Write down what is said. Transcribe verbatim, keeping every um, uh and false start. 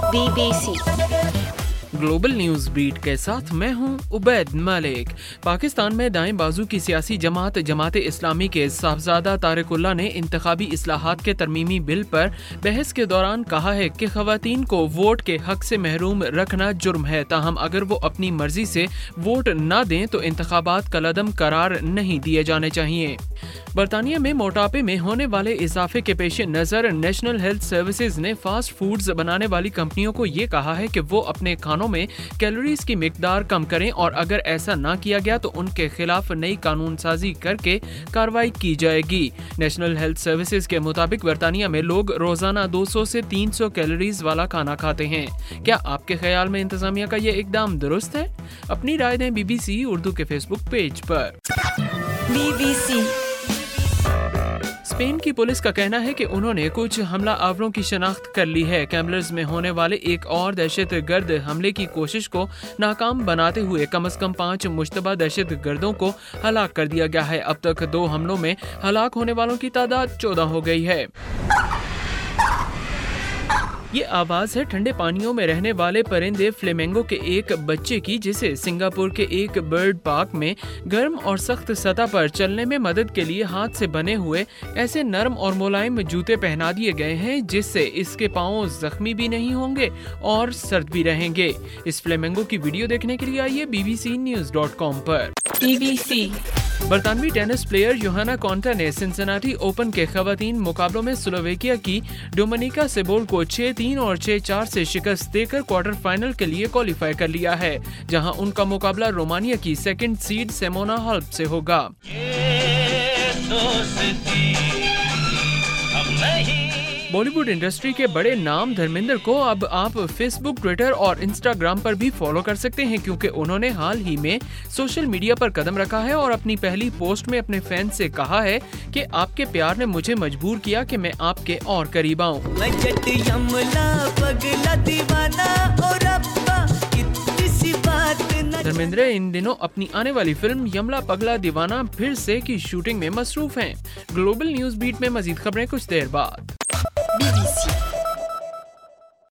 B B C global news beat के साथ मैं हूं उबैद मलिक। पाकिस्तान में दाएं बाजू की सियासी जमात जमात इस्लामी के साहबजादा तारिकुल्लाह ने इंतखाबी इस्लाहात के तरमीमी बिल पर बहस के दौरान कहा है कि खवातीन को वोट के हक से महरूम रखना जुर्म है, ताहम अगर वो अपनी मर्जी से वोट न दें तो इंतखाबात कलअदम करार नहीं दिए जाने चाहिए। बरतानिया में मोटापे में होने वाले इजाफे के पेश नज़र नेशनल हेल्थ सर्विसेज ने फास्ट फूड्स बनाने वाली कंपनियों को ये कहा है कि वो अपने खानों में कैलोरीज की मिकदार कम करें और अगर ऐसा ना किया गया तो उनके खिलाफ नई कानून साजी करके कार्रवाई की जाएगी। नेशनल हेल्थ सर्विसेज के मुताबिक बरतानिया में लोग रोजाना दो सौ से तीन सौ कैलोरीज वाला खाना खाते हैं। क्या आपके ख्याल में इंतजामिया का ये इकदाम दुरुस्त है? अपनी राय दें बी बी सी उर्दू के फेसबुक पेज पर। बी बी सी स्पेन की पुलिस का कहना है कि उन्होंने कुछ हमला आवरों की शनाख्त कर ली है। कैम्बलर्स में होने वाले एक और दहशत गर्द हमले की कोशिश को नाकाम बनाते हुए कम से कम पाँच मुश्तबा दहशत गर्दों को हलाक कर दिया गया है। अब तक दो हमलों में हलाक होने वालों की तादाद चौदह हो गई है। ये आवाज है ठंडे पानियों में रहने वाले परिंदे फ्लेमिंगो के एक बच्चे की, जिसे सिंगापुर के एक बर्ड पार्क में गर्म और सख्त सतह पर चलने में मदद के लिए हाथ से बने हुए ऐसे नरम और मुलायम जूते पहना दिए गए हैं जिससे इसके पांव जख्मी भी नहीं होंगे और सर्द भी रहेंगे। इस फ्लेमिंगो की वीडियो देखने के लिए आइए B B C news dot com पर। बी बी सी बरतानवी टेनिस प्लेयर योहाना कॉन्टा ने सिंसिनाटी ओपन के खवातीन मुकाबलों में स्लोवेकिया की डोमिनिका सेबोल को छह तीन और छह चार से शिकस्त देकर क्वार्टर फाइनल के लिए क्वालिफाई कर लिया है, जहां उनका मुकाबला रोमानिया की सेकंड सीड सिमोना हालेप से होगा। बॉलीवुड इंडस्ट्री के बड़े नाम धर्मेंद्र को अब आप फेसबुक, ट्विटर और इंस्टाग्राम पर भी फॉलो कर सकते हैं, क्योंकि उन्होंने हाल ही में सोशल मीडिया पर कदम रखा है और अपनी पहली पोस्ट में अपने फैंस से कहा है कि आपके प्यार ने मुझे मजबूर किया कि मैं आपके और करीब आऊं। धर्मेंद्र इन दिनों अपनी आने वाली फिल्म यमला पगला दीवाना फिर से की शूटिंग में मसरूफ हैं। ग्लोबल न्यूज बीट में मजीद खबरें कुछ देर बाद। बी बी सी